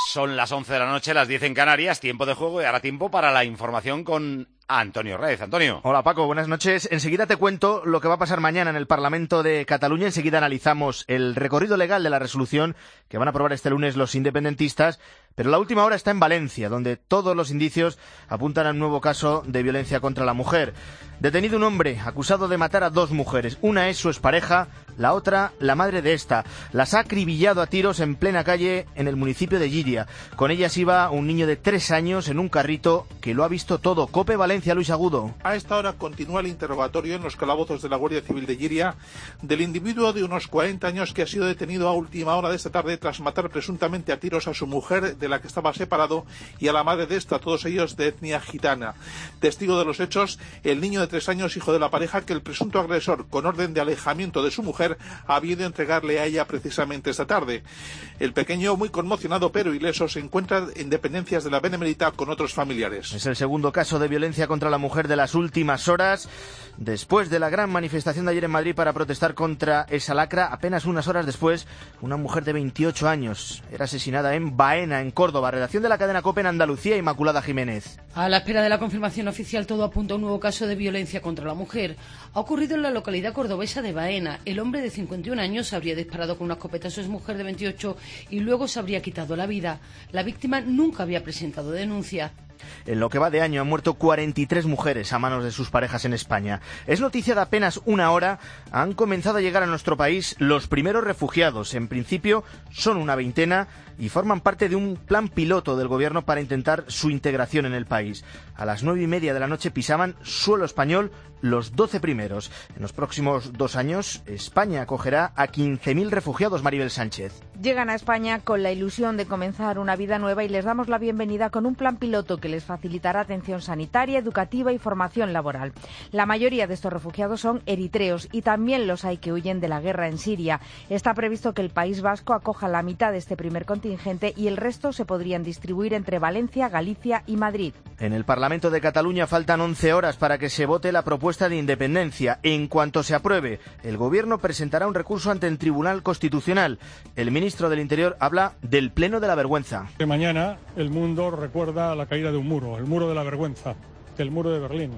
Son las 11 de la noche, las 10 en Canarias, tiempo de juego y ahora tiempo para la información con Antonio Reyes. Antonio. Hola Paco, buenas noches. Enseguida te cuento lo que va a pasar mañana en el Parlamento de Cataluña. Enseguida analizamos el recorrido legal de la resolución que van a aprobar este lunes los independentistas. Pero la última hora está en Valencia, donde todos los indicios apuntan a un nuevo caso de violencia contra la mujer. Detenido un hombre acusado de matar a dos mujeres. Una es su expareja, la otra la madre de esta. Las ha acribillado a tiros en plena calle en el municipio de Llíria. Con ellas iba un niño de 3 años en un carrito que lo ha visto todo. COPE Valencia, Luis Agudo. A esta hora continúa el interrogatorio en los calabozos de la Guardia Civil de Llíria del individuo de unos 40 años que ha sido detenido a última hora de esta tarde tras matar presuntamente a tiros a su mujer, de la que estaba separado, y a la madre de esta, todos ellos de etnia gitana. Testigo de los hechos, el niño de 3 años, hijo de la pareja, que el presunto agresor, con orden de alejamiento de su mujer, había ido a entregarle a ella precisamente esta tarde. El pequeño, muy conmocionado pero ileso, se encuentra en dependencias de la Benemérita con otros familiares. Es el segundo caso de violencia contra la mujer de las últimas horas. Después de la gran manifestación de ayer en Madrid para protestar contra esa lacra, apenas unas horas después, una mujer de 28 años era asesinada en Baena, en Córdoba. Redacción de la cadena COPE en Andalucía, Inmaculada Jiménez. A la espera de la confirmación oficial, todo apunta a un nuevo caso de violencia contra la mujer. Ha ocurrido en la localidad cordobesa de Baena. El hombre de 51 años habría disparado con una escopeta a su exmujer de 28 y luego se habría quitado la vida. La víctima nunca había presentado denuncia. En lo que va de año han muerto 43 mujeres a manos de sus parejas en España. Es noticia de apenas una hora. Han comenzado a llegar a nuestro país los primeros refugiados. En principio son una veintena y forman parte de un plan piloto del gobierno para intentar su integración en el país. A las 9:30 de la noche pisaban suelo español los 12 primeros. En los próximos 2 años, España acogerá a 15.000 refugiados. Maribel Sánchez. Llegan a España con la ilusión de comenzar una vida nueva y les damos la bienvenida con un plan piloto que les facilitará atención sanitaria, educativa y formación laboral. La mayoría de estos refugiados son eritreos y también los hay que huyen de la guerra en Siria. Está previsto que el País Vasco acoja la mitad de este primer contingente y el resto se podrían distribuir entre Valencia, Galicia y Madrid. En el Parlamento de Cataluña faltan 11 horas para que se vote la propuesta de independencia. En cuanto se apruebe, el Gobierno presentará un recurso ante el Tribunal Constitucional. El ministro del Interior habla del pleno de la vergüenza. Mañana el mundo recuerda la caída de un muro, el muro de la vergüenza, el muro de Berlín.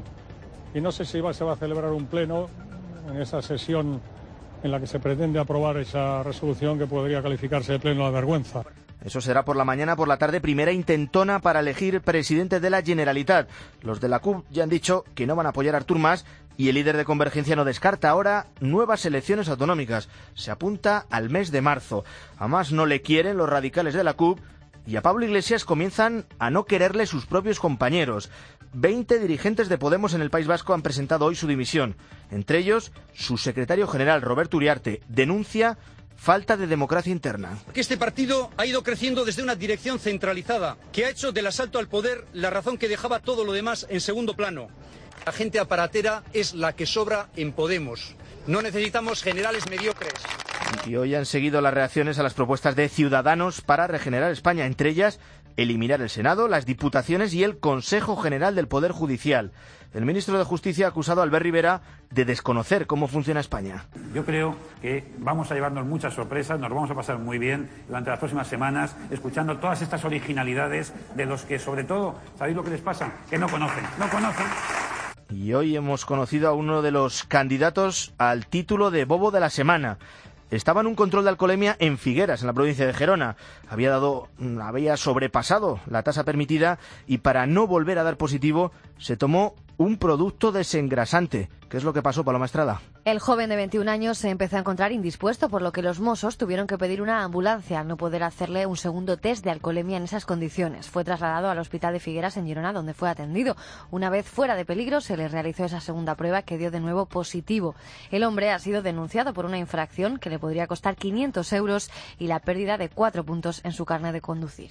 Y no sé si se va a celebrar un pleno en esa sesión en la que se pretende aprobar esa resolución que podría calificarse de pleno de la vergüenza. Eso será por la mañana. Por la tarde, primera intentona para elegir presidente de la Generalitat. Los de la CUP ya han dicho que no van a apoyar a Artur Mas y el líder de Convergencia no descarta ahora nuevas elecciones autonómicas. Se apunta al mes de marzo. A Mas no le quieren los radicales de la CUP y a Pablo Iglesias comienzan a no quererle sus propios compañeros. 20 dirigentes de Podemos en el País Vasco han presentado hoy su dimisión. Entre ellos, su secretario general, Roberto Uriarte, denuncia falta de democracia interna. Que este partido ha ido creciendo desde una dirección centralizada, que ha hecho del asalto al poder la razón que dejaba todo lo demás en segundo plano. La gente aparatera es la que sobra en Podemos. No necesitamos generales mediocres. Y hoy han seguido las reacciones a las propuestas de Ciudadanos para regenerar España, entre ellas eliminar el Senado, las Diputaciones y el Consejo General del Poder Judicial. El ministro de Justicia ha acusado a Albert Rivera de desconocer cómo funciona España. Yo creo que vamos a llevarnos muchas sorpresas, nos vamos a pasar muy bien durante las próximas semanas, escuchando todas estas originalidades de los que, sobre todo, ¿sabéis lo que les pasa? Que no conocen. Y hoy hemos conocido a uno de los candidatos al título de Bobo de la Semana. Estaba en un control de alcoholemia en Figueras, en la provincia de Gerona. Había sobrepasado la tasa permitida y para no volver a dar positivo se tomó un producto desengrasante. ¿Qué es lo que pasó, Paloma Estrada? El joven de 21 años se empezó a encontrar indispuesto, por lo que los Mossos tuvieron que pedir una ambulancia al no poder hacerle un segundo test de alcoholemia en esas condiciones. Fue trasladado al hospital de Figueras en Girona, donde fue atendido. Una vez fuera de peligro, se le realizó esa segunda prueba que dio de nuevo positivo. El hombre ha sido denunciado por una infracción que le podría costar 500 euros y la pérdida de 4 puntos en su carnet de conducir.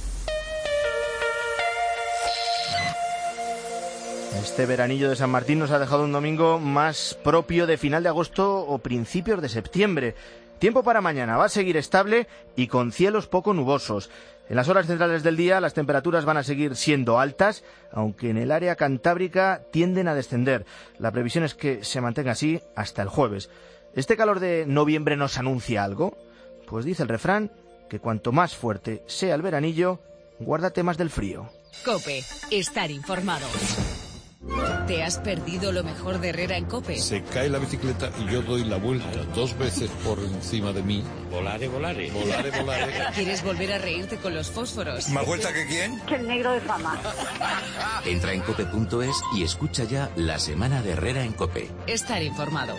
Este veranillo de San Martín nos ha dejado un domingo más propio de final de agosto o principios de septiembre. Tiempo para mañana va a seguir estable y con cielos poco nubosos. En las horas centrales del día las temperaturas van a seguir siendo altas, aunque en el área cantábrica tienden a descender. La previsión es que se mantenga así hasta el jueves. ¿Este calor de noviembre nos anuncia algo? Pues dice el refrán que cuanto más fuerte sea el veranillo, guárdate más del frío. COPE. Estar informado. ¿Te has perdido lo mejor de Herrera en COPE? Se cae la bicicleta y yo doy la vuelta 2 veces por encima de mí. Volare, volare. Volare, volare. ¿Quieres volver a reírte con los fósforos? ¿Más vuelta que quién? Que el negro de fama. Entra en cope.es y escucha ya la semana de Herrera en COPE. Estar informado.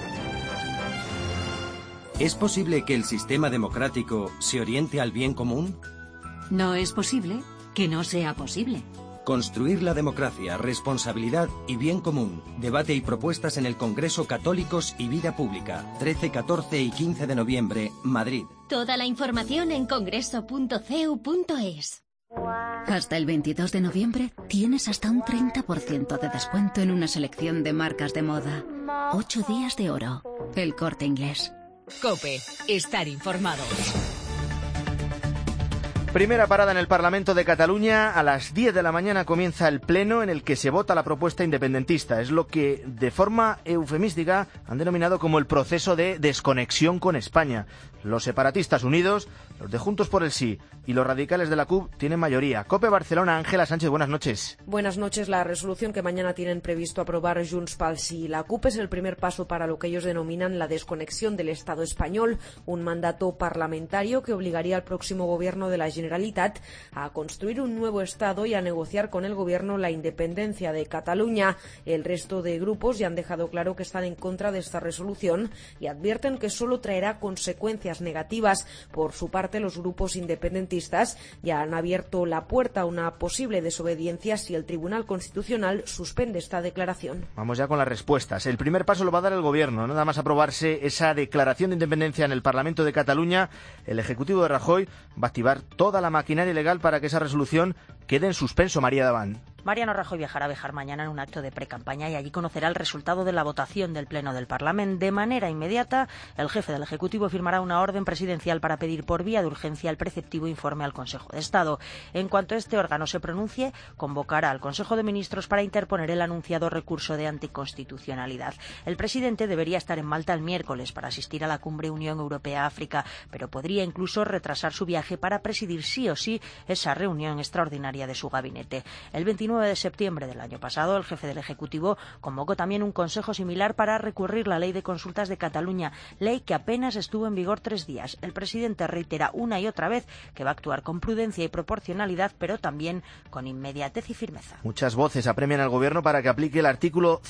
¿Es posible que el sistema democrático se oriente al bien común? No es posible que no sea posible. Construir la democracia, responsabilidad y bien común. Debate y propuestas en el Congreso Católicos y Vida Pública. 13, 14 y 15 de noviembre, Madrid. Toda la información en congreso.cu.es. Hasta el 22 de noviembre tienes hasta un 30% de descuento en una selección de marcas de moda. 8 días de oro. El Corte Inglés. COPE. Estar informado. Primera parada en el Parlamento de Cataluña. A las 10 de la mañana comienza el pleno en el que se vota la propuesta independentista. Es lo que, de forma eufemística, han denominado como el proceso de desconexión con España. Los separatistas unidos, los de Juntos por el Sí y los radicales de la CUP tienen mayoría. COPE Barcelona, Ángela Sánchez, buenas noches. Buenas noches. La resolución que mañana tienen previsto aprobar Junts pel Sí y la CUP es el primer paso para lo que ellos denominan la desconexión del Estado español, un mandato parlamentario que obligaría al próximo gobierno de la Generalitat a construir un nuevo Estado y a negociar con el gobierno la independencia de Cataluña. El resto de grupos ya han dejado claro que están en contra de esta resolución y advierten que solo traerá consecuencias negativas. Por su parte, los grupos independentistas ya han abierto la puerta a una posible desobediencia si el Tribunal Constitucional suspende esta declaración. Vamos ya con las respuestas. El primer paso lo va a dar el gobierno. Nada más aprobarse esa declaración de independencia en el Parlamento de Cataluña, el Ejecutivo de Rajoy va a activar toda la maquinaria legal para que esa resolución quede en suspenso. María Daván. Mariano Rajoy viajará a Béjar mañana en un acto de precampaña y allí conocerá el resultado de la votación del Pleno del Parlamento. De manera inmediata, el jefe del Ejecutivo firmará una orden presidencial para pedir por vía de urgencia el preceptivo informe al Consejo de Estado. En cuanto este órgano se pronuncie, convocará al Consejo de Ministros para interponer el anunciado recurso de anticonstitucionalidad. El presidente debería estar en Malta el miércoles para asistir a la cumbre Unión Europea-África, pero podría incluso retrasar su viaje para presidir sí o sí esa reunión extraordinaria de su gabinete. El 29 de septiembre del año pasado, el jefe del Ejecutivo convocó también un consejo similar para recurrir la ley de consultas de Cataluña, ley que apenas estuvo en vigor 3 días. El presidente reitera una y otra vez que va a actuar con prudencia y proporcionalidad, pero también con inmediatez y firmeza. Muchas voces apremian al Gobierno para que aplique el artículo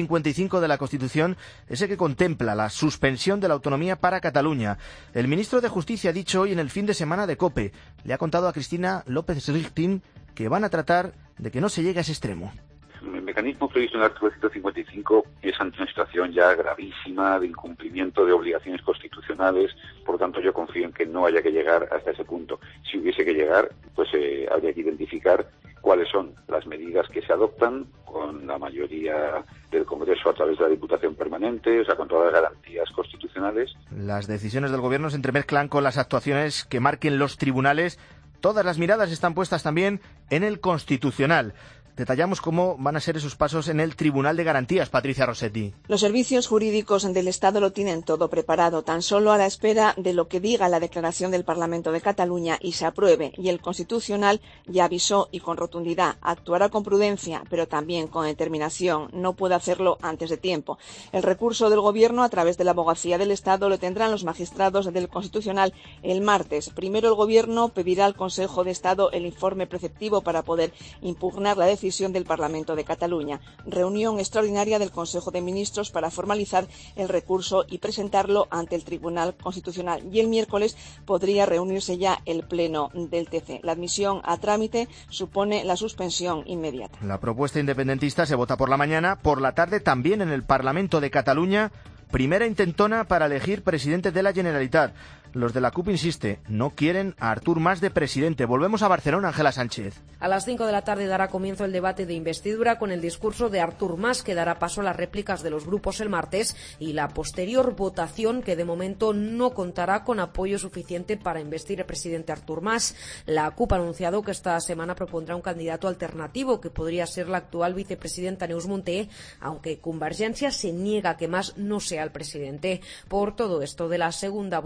155 de la Constitución, ese que contempla la suspensión de la autonomía para Cataluña. El ministro de Justicia ha dicho hoy en el fin de semana de COPE, le ha contado a Cristina López Richtin que van a tratar de que no se llegue a ese extremo. El mecanismo previsto en el artículo 155 es ante una situación ya gravísima de incumplimiento de obligaciones constitucionales, por lo tanto yo confío en que no haya que llegar hasta ese punto. Si hubiese que llegar, pues habría que identificar cuáles son las medidas que se adoptan con la mayoría del Congreso a través de la Diputación Permanente, o sea, con todas las garantías constitucionales. Las decisiones del Gobierno se entremezclan con las actuaciones que marquen los tribunales. Todas las miradas están puestas también en el Constitucional. Detallamos cómo van a ser esos pasos en el Tribunal de Garantías, Patricia Rossetti. Los servicios jurídicos del Estado lo tienen todo preparado, tan solo a la espera de lo que diga la declaración del Parlamento de Cataluña y se apruebe. Y el Constitucional ya avisó y con rotundidad, actuará con prudencia, pero también con determinación. No puede hacerlo antes de tiempo. El recurso del Gobierno a través de la Abogacía del Estado lo tendrán los magistrados del Constitucional el martes. Primero el Gobierno pedirá al Consejo de Estado el informe preceptivo para poder impugnar la decisión del Parlamento de Cataluña. Reunión extraordinaria del Consejo de Ministros para formalizar el recurso y presentarlo ante el Tribunal Constitucional. Y el miércoles podría reunirse ya el Pleno del TC. La admisión a trámite supone la suspensión inmediata. La propuesta independentista se vota por la mañana, por la tarde también en el Parlamento de Cataluña. Primera intentona para elegir presidente de la Generalitat. Los de la CUP, insiste, no quieren a Artur Mas de presidente. Volvemos a Barcelona, Ángela Sánchez. A las 5 de la tarde dará comienzo el debate de investidura con el discurso de Artur Mas, que dará paso a las réplicas de los grupos el martes y la posterior votación, que de momento no contará con apoyo suficiente para investir al presidente Artur Mas. La CUP ha anunciado que esta semana propondrá un candidato alternativo, que podría ser la actual vicepresidenta Neus Munté, aunque Convergència se niega a que Mas no sea el presidente. Por todo esto de la segunda votación, que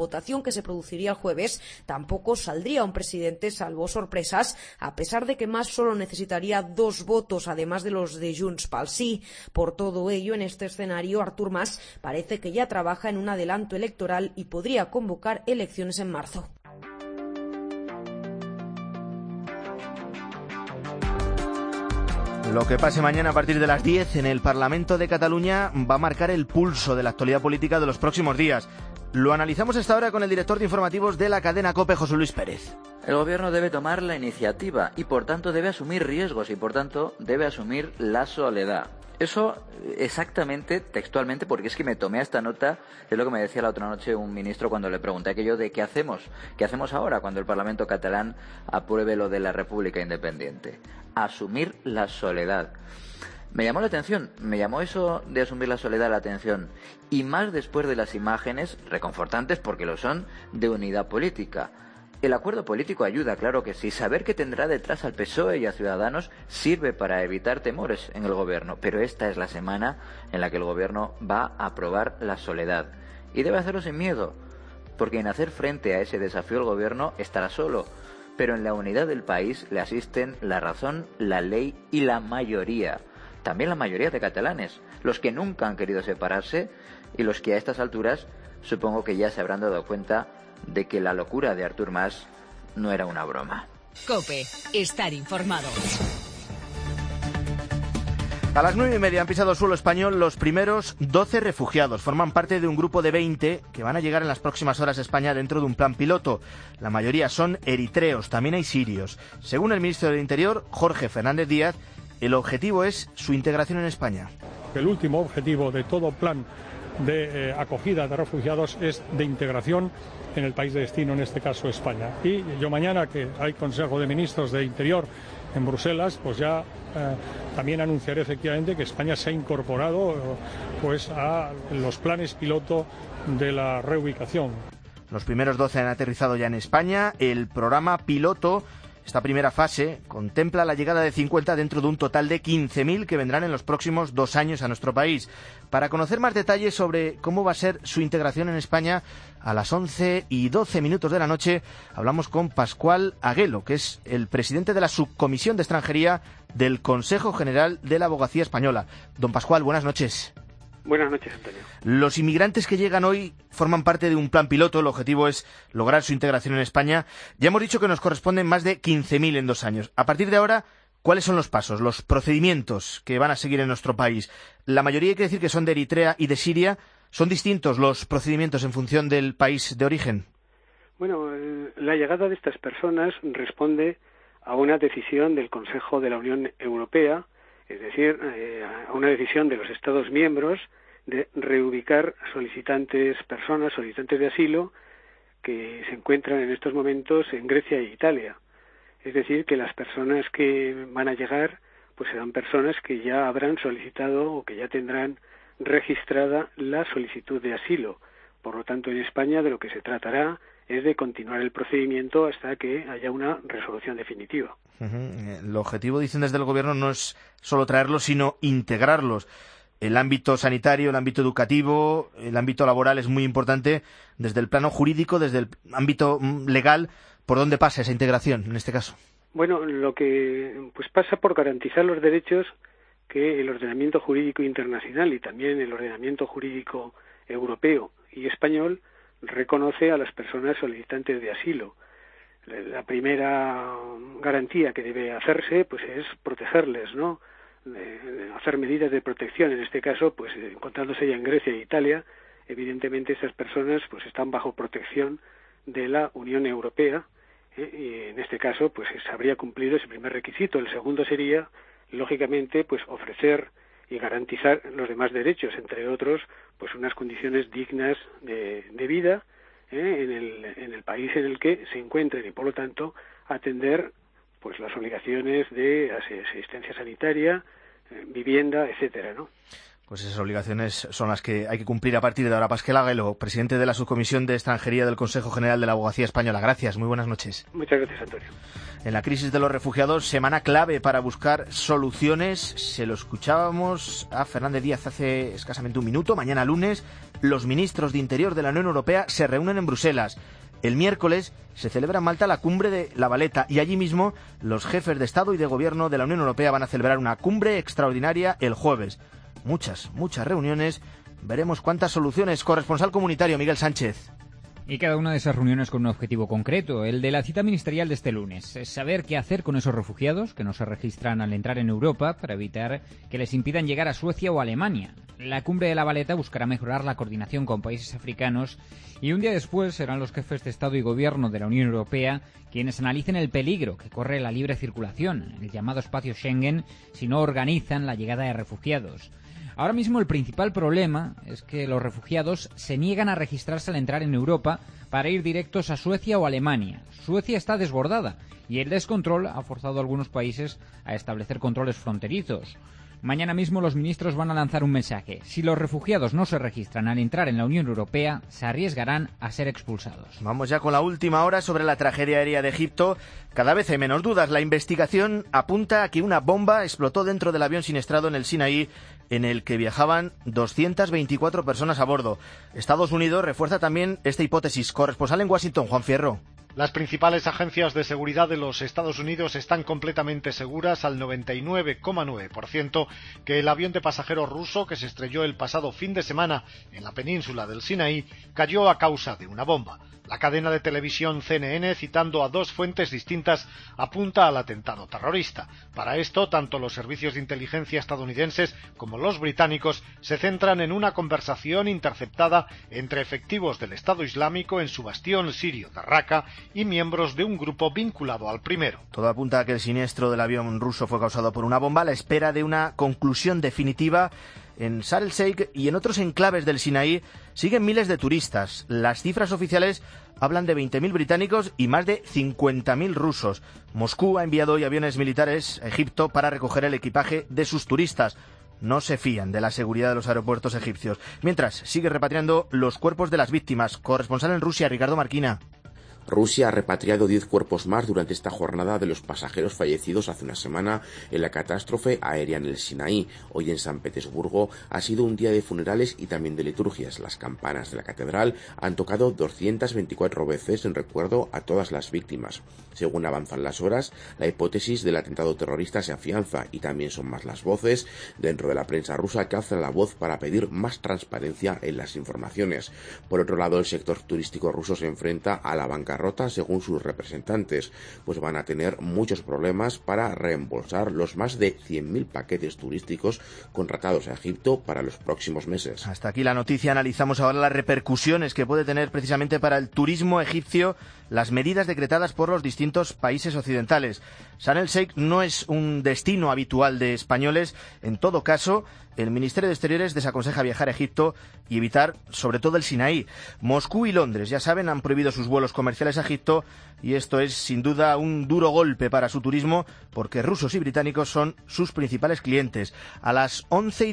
que se produciría el jueves, tampoco saldría un presidente salvo sorpresas, a pesar de que Mas solo necesitaría 2 votos, además de los de Junts pel Sí. Por todo ello, en este escenario, Artur Mas parece que ya trabaja en un adelanto electoral y podría convocar elecciones en marzo. Lo que pase mañana a partir de las 10 en el Parlamento de Cataluña va a marcar el pulso de la actualidad política de los próximos días. Lo analizamos esta hora con el director de informativos de la cadena COPE, José Luis Pérez. El gobierno debe tomar la iniciativa y por tanto debe asumir riesgos y por tanto debe asumir la soledad. Eso exactamente, textualmente, porque es que me tomé esta nota, es lo que me decía la otra noche un ministro cuando le pregunté aquello de ¿qué hacemos ahora cuando el Parlamento catalán apruebe lo de la República Independiente? Asumir la soledad. Me llamó la atención, me llamó eso de asumir la soledad la atención, y más después de las imágenes, reconfortantes porque lo son, de unidad política. El acuerdo político ayuda, claro que sí. Saber que tendrá detrás al PSOE y a Ciudadanos sirve para evitar temores en el gobierno. Pero esta es la semana en la que el gobierno va a aprobar la soledad. Y debe hacerlo sin miedo, porque en hacer frente a ese desafío el gobierno estará solo. Pero en la unidad del país le asisten la razón, la ley y la mayoría. También la mayoría de catalanes, los que nunca han querido separarse y los que a estas alturas supongo que ya se habrán dado cuenta de que la locura de Artur Mas no era una broma. COPE, estar informado. A las 9:30 han pisado suelo español los primeros 12 refugiados. Forman parte de un grupo de 20 que van a llegar en las próximas horas a España dentro de un plan piloto. La mayoría son eritreos, también hay sirios. Según el ministro del Interior, Jorge Fernández Díaz, el objetivo es su integración en España. El último objetivo de todo plan de acogida de refugiados es de integración en el país de destino, en este caso España. Y yo mañana, que hay Consejo de Ministros de Interior en Bruselas, pues ya también anunciaré efectivamente que España se ha incorporado pues a los planes piloto de la reubicación. Los primeros 12 han aterrizado ya en España. El programa piloto, esta primera fase, contempla la llegada de 50 dentro de un total de 15.000 que vendrán en los próximos 2 años a nuestro país. Para conocer más detalles sobre cómo va a ser su integración en España, a las 11:12 de la noche hablamos con Pascual Aguelo, que es el presidente de la Subcomisión de Extranjería del Consejo General de la Abogacía Española. Don Pascual, buenas noches. Buenas noches, Antonio. Los inmigrantes que llegan hoy forman parte de un plan piloto. El objetivo es lograr su integración en España. Ya hemos dicho que nos corresponden más de 15.000 en 2 años. A partir de ahora, ¿cuáles son los pasos, los procedimientos que van a seguir en nuestro país? La mayoría, hay que decir que son de Eritrea y de Siria. ¿Son distintos los procedimientos en función del país de origen? Bueno, la llegada de estas personas responde a una decisión del Consejo de la Unión Europea, es decir, a una decisión de los Estados miembros de reubicar personas solicitantes de asilo que se encuentran en estos momentos en Grecia e Italia. Es decir, que las personas que van a llegar pues serán personas que ya habrán solicitado o que ya tendrán registrada la solicitud de asilo. Por lo tanto, en España de lo que se tratará es de continuar el procedimiento hasta que haya una resolución definitiva. El objetivo, dicen desde el Gobierno, no es solo traerlos, sino integrarlos. El ámbito sanitario, el ámbito educativo, el ámbito laboral es muy importante. Desde el plano jurídico, desde el ámbito legal, ¿por dónde pasa esa integración en este caso? Bueno, lo que pues pasa por garantizar los derechos que el ordenamiento jurídico internacional y también el ordenamiento jurídico europeo y español reconoce a las personas solicitantes de asilo. La primera garantía que debe hacerse pues es protegerles, ¿no? Hacer medidas de protección. En este caso, pues encontrándose ya en Grecia e Italia, evidentemente esas personas pues están bajo protección de la Unión Europea, y en este caso pues se habría cumplido ese primer requisito. El segundo sería, lógicamente, pues ofrecer y garantizar los demás derechos, entre otros, pues unas condiciones dignas de vida en el país en el que se encuentren y, por lo tanto, atender pues las obligaciones de asistencia sanitaria, vivienda, etcétera, ¿no? Pues esas obligaciones son las que hay que cumplir a partir de ahora. Pascual Aguelo, presidente de la Subcomisión de Extranjería del Consejo General de la Abogacía Española. Gracias, muy buenas noches. Muchas gracias, Antonio. En la crisis de los refugiados, semana clave para buscar soluciones. Se lo escuchábamos a Fernández Díaz hace escasamente un minuto. Mañana lunes los ministros de Interior de la Unión Europea se reúnen en Bruselas. El miércoles se celebra en Malta la cumbre de La Valeta y allí mismo los jefes de Estado y de Gobierno de la Unión Europea van a celebrar una cumbre extraordinaria el jueves. Muchas reuniones. Veremos cuántas soluciones. Corresponsal comunitario Miguel Sánchez. Y cada una de esas reuniones con un objetivo concreto, el de la cita ministerial de este lunes, es saber qué hacer con esos refugiados que no se registran al entrar en Europa para evitar que les impidan llegar a Suecia o Alemania. La cumbre de La Valeta buscará mejorar la coordinación con países africanos y un día después serán los jefes de Estado y Gobierno de la Unión Europea quienes analicen el peligro que corre la libre circulación, el llamado espacio Schengen, si no organizan la llegada de refugiados. Ahora mismo el principal problema es que los refugiados se niegan a registrarse al entrar en Europa para ir directos a Suecia o Alemania. Suecia está desbordada y el descontrol ha forzado a algunos países a establecer controles fronterizos. Mañana mismo los ministros van a lanzar un mensaje. Si los refugiados no se registran al entrar en la Unión Europea, se arriesgarán a ser expulsados. Vamos ya con la última hora sobre la tragedia aérea de Egipto. Cada vez hay menos dudas. La investigación apunta a que una bomba explotó dentro del avión siniestrado en el Sinaí, en el que viajaban 224 personas a bordo. Estados Unidos refuerza también esta hipótesis. Corresponsal en Washington, Juan Fierro. Las principales agencias de seguridad de los Estados Unidos están completamente seguras al 99,9% que el avión de pasajeros ruso que se estrelló el pasado fin de semana en la península del Sinaí cayó a causa de una bomba. La cadena de televisión CNN, citando a dos fuentes distintas, apunta al atentado terrorista. Para esto, tanto los servicios de inteligencia estadounidenses como los británicos se centran en una conversación interceptada entre efectivos del Estado Islámico en su bastión sirio de Raqqa y miembros de un grupo vinculado al primero. Todo apunta a que el siniestro del avión ruso fue causado por una bomba a la espera de una conclusión definitiva. En Sharm el Sheikh y en otros enclaves del Sinaí siguen miles de turistas. Las cifras oficiales hablan de 20.000 británicos y más de 50.000 rusos. Moscú ha enviado hoy aviones militares a Egipto para recoger el equipaje de sus turistas. No se fían de la seguridad de los aeropuertos egipcios. Mientras, sigue repatriando los cuerpos de las víctimas. Corresponsal en Rusia, Ricardo Marquina. Rusia ha repatriado 10 cuerpos más durante esta jornada de los pasajeros fallecidos hace una semana en la catástrofe aérea en el Sinaí. Hoy en San Petersburgo ha sido un día de funerales y también de liturgias. Las campanas de la catedral han tocado 224 veces en recuerdo a todas las víctimas. Según avanzan las horas, la hipótesis del atentado terrorista se afianza y también son más las voces dentro de la prensa rusa que alzan la voz para pedir más transparencia en las informaciones. Por otro lado, el sector turístico ruso se enfrenta a la bancarrota según sus representantes, pues van a tener muchos problemas para reembolsar los más de 100.000 paquetes turísticos contratados a Egipto para los próximos meses. Hasta aquí la noticia. Analizamos ahora las repercusiones que puede tener precisamente para el turismo egipcio las medidas decretadas por los distintos países occidentales. Sharm el Sheikh no es un destino habitual de españoles. En todo caso, el Ministerio de Exteriores desaconseja viajar a Egipto y evitar, sobre todo, el Sinaí. Moscú y Londres, ya saben, han prohibido sus vuelos comerciales a Egipto y esto es, sin duda, un duro golpe para su turismo porque rusos y británicos son sus principales clientes. A las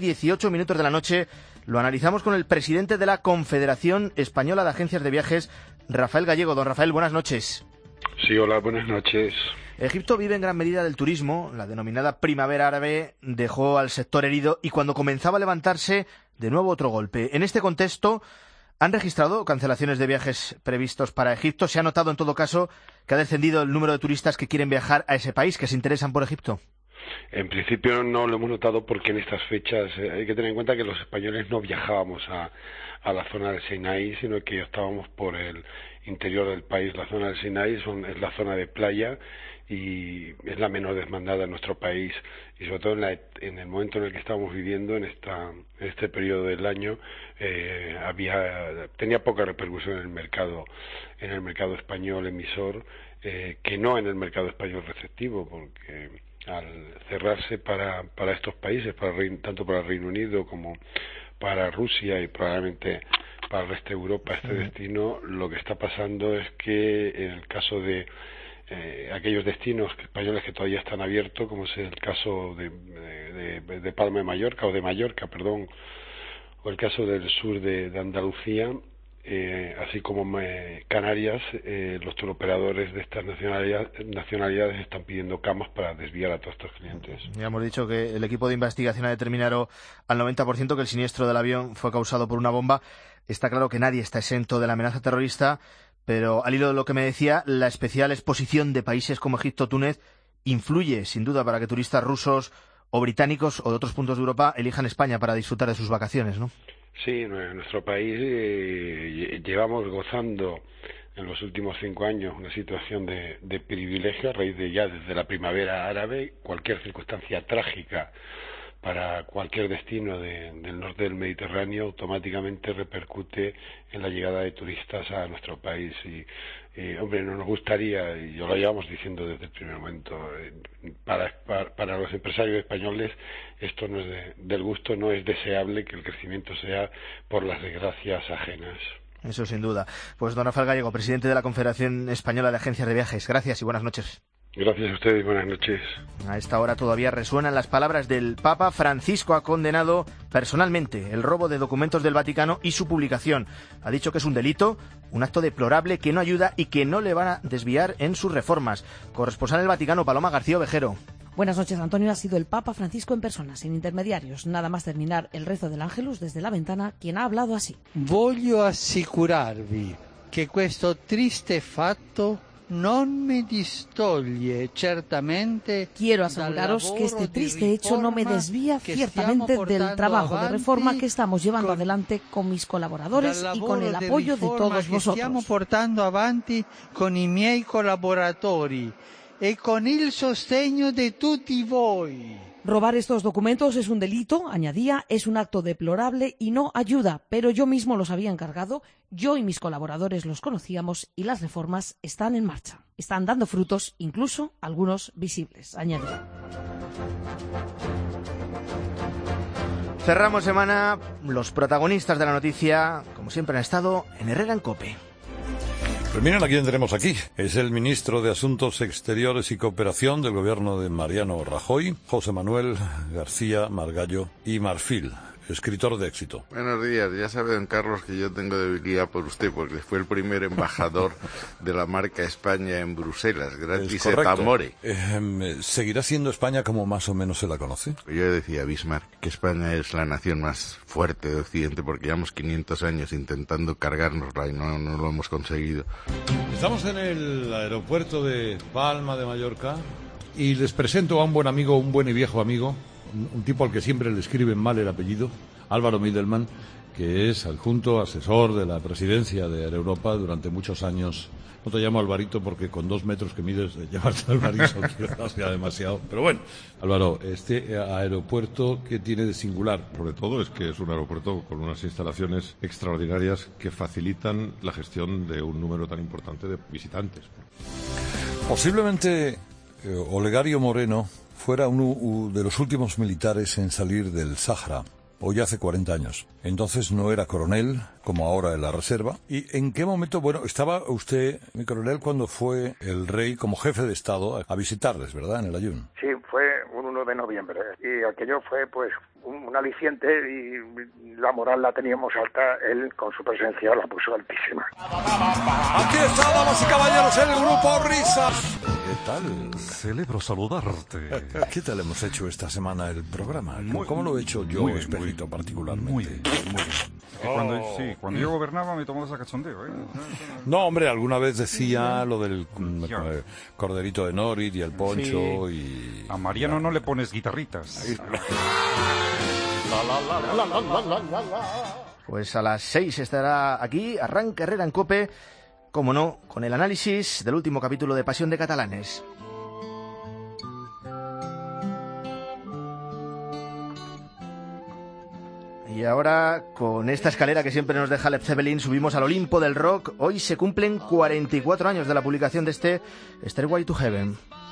11:18 de la noche lo analizamos con el presidente de la Confederación Española de Agencias de Viajes, Rafael Gallego. Don Rafael, buenas noches. Sí, hola, buenas noches. Egipto vive en gran medida del turismo. La denominada primavera árabe dejó al sector herido y cuando comenzaba a levantarse, de nuevo otro golpe. En este contexto, ¿han registrado cancelaciones de viajes previstos para Egipto? ¿Se ha notado en todo caso que ha descendido el número de turistas que quieren viajar a ese país, que se interesan por Egipto? En principio no lo hemos notado porque en estas fechas hay que tener en cuenta que los españoles no viajábamos a la zona del Sinaí, sino que estábamos por el interior del país. La zona del Sinaí es la zona de playa y es la menos demandada en nuestro país, y sobre todo en el momento en el que estamos viviendo en este periodo del año tenía poca repercusión en el mercado español emisor, que no en el mercado español receptivo, porque al cerrarse para estos países, tanto para el Reino Unido como para Rusia y probablemente para el resto de Europa, este destino, lo que está pasando es que en el caso de aquellos destinos españoles que todavía están abiertos, como es el caso de Palma de Mallorca, o el caso del sur de Andalucía, así como Canarias, los turoperadores de estas nacionalidades están pidiendo camas para desviar a todos estos clientes. Ya hemos dicho que el equipo de investigación ha determinado al 90% que el siniestro del avión fue causado por una bomba. está claro que nadie está exento de la amenaza terrorista, pero al hilo de lo que me decía, la especial exposición de países como Egipto o Túnez influye, sin duda, para que turistas rusos o británicos o de otros puntos de Europa elijan España para disfrutar de sus vacaciones, ¿no? Sí, en nuestro país llevamos gozando en los últimos 5 años una situación de privilegio a raíz de ya desde la primavera árabe. Cualquier circunstancia trágica para cualquier destino del norte del Mediterráneo automáticamente repercute en la llegada de turistas a nuestro país y hombre, no nos gustaría, y yo lo llevamos diciendo desde el primer momento, para los empresarios españoles esto no es del gusto, no es deseable que el crecimiento sea por las desgracias ajenas. Eso sin duda. Pues don Rafael Gallego, presidente de la Confederación Española de Agencias de Viajes, gracias y buenas noches. Gracias a ustedes, buenas noches. A esta hora todavía resuenan las palabras del Papa. Francisco ha condenado personalmente el robo de documentos del Vaticano y su publicación. Ha dicho que es un delito, un acto deplorable que no ayuda y que no le van a desviar en sus reformas. Corresponsal en el Vaticano, Paloma García Ovejero. Buenas noches, Antonio. Ha sido el Papa Francisco en persona, sin intermediarios. Nada más terminar el rezo del Ángelus desde la ventana, quien ha hablado así. Voglio assicurarvi che questo triste fatto non me distoglie certamente. Quiero aseguraros que este triste hecho no me desvía ciertamente del trabajo de reforma que estamos llevando adelante con mis colaboradores y con el apoyo de todos vosotros. Stiamo portando avanti con i miei collaboratori e con il sostegno di tutti voi. Robar estos documentos es un delito, añadía, es un acto deplorable y no ayuda, pero yo mismo los había encargado, yo y mis colaboradores los conocíamos y las reformas están en marcha. Están dando frutos, incluso algunos visibles, añadió. Cerramos semana. Los protagonistas de la noticia, como siempre, han estado en Herrera en COPE. Pues miren a quién tenemos aquí. Es el ministro de Asuntos Exteriores y Cooperación del gobierno de Mariano Rajoy, José Manuel García Margallo y Marfil, escritor de éxito. Buenos días. Ya sabe, don Carlos, que yo tengo debilidad por usted, porque fue el primer embajador de la marca España en Bruselas, gratis et amore. ¿Seguirá siendo España como más o menos se la conoce? Yo decía, Bismarck, que España es la nación más fuerte de Occidente, porque llevamos 500 años intentando cargárnosla y no lo hemos conseguido. Estamos en el aeropuerto de Palma de Mallorca y les presento a un buen amigo, un buen y viejo amigo, un tipo al que siempre le escriben mal el apellido, Álvaro Midelman, que es adjunto asesor de la presidencia de Aereuropa durante muchos años. No te llamo Alvarito porque con 2 metros que mides llamarte Alvarizo quizás sea demasiado. Pero bueno, Álvaro, este aeropuerto, ¿qué tiene de singular? Sobre todo es que es un aeropuerto con unas instalaciones extraordinarias que facilitan la gestión de un número tan importante de visitantes. Posiblemente Olegario Moreno fuera uno de los últimos militares en salir del Sáhara, hoy hace 40 años. Entonces no era coronel, como ahora en la reserva. ¿Y en qué momento? Bueno, estaba usted, mi coronel, cuando fue el rey como jefe de Estado a visitarles, ¿verdad?, en el Ayun. Sí, fue un 1 de noviembre. Y aquello fue, pues, un aliciente y la moral la teníamos alta. Él, con su presencia, la puso altísima. Aquí está, damas y caballeros, el grupo Risas. ¿Qué tal? Celebro saludarte. ¿Qué tal hemos hecho esta semana el programa? ¿Cómo lo he hecho yo, Espejito, particularmente? Muy bien. Cuando yo gobernaba me tomaba esa cachondeo, ¿eh? No, hombre, alguna vez decía lo del corderito de Norit y el poncho y... A Mariano no le pones guitarritas. Pues a las 6 estará aquí, arranca Herrera en COPE, como no, con el análisis del último capítulo de Pasión de Catalanes. Y ahora, con esta escalera que siempre nos deja Led Zeppelin, subimos al Olimpo del rock. Hoy se cumplen 44 años de la publicación de este Stairway to Heaven.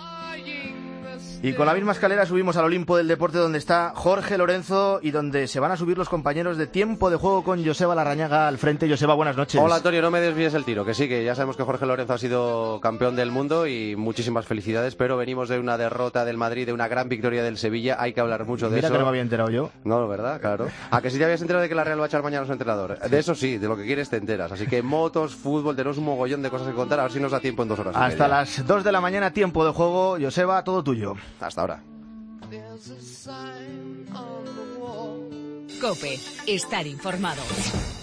Y con la misma escalera subimos al Olimpo del deporte, donde está Jorge Lorenzo y donde se van a subir los compañeros de Tiempo de Juego con Joseba Larrañaga al frente. Joseba, buenas noches. Hola, Antonio, no me desvíes el tiro, que sí, que ya sabemos que Jorge Lorenzo ha sido campeón del mundo y muchísimas felicidades, pero venimos de una derrota del Madrid, de una gran victoria del Sevilla, hay que hablar mucho de eso. Mira que no me había enterado yo. No, ¿verdad? Claro. ¿A que sí te habías enterado de que la Real va a echar mañana a los entrenadores? De eso sí, de lo que quieres te enteras. Así que motos, fútbol, tenemos un mogollón de cosas que contar, a ver si nos da tiempo en 2 horas. Hasta las 2 de la mañana, Tiempo de Juego. Joseba, todo tuyo. Hasta ahora. COPE. Estar informado.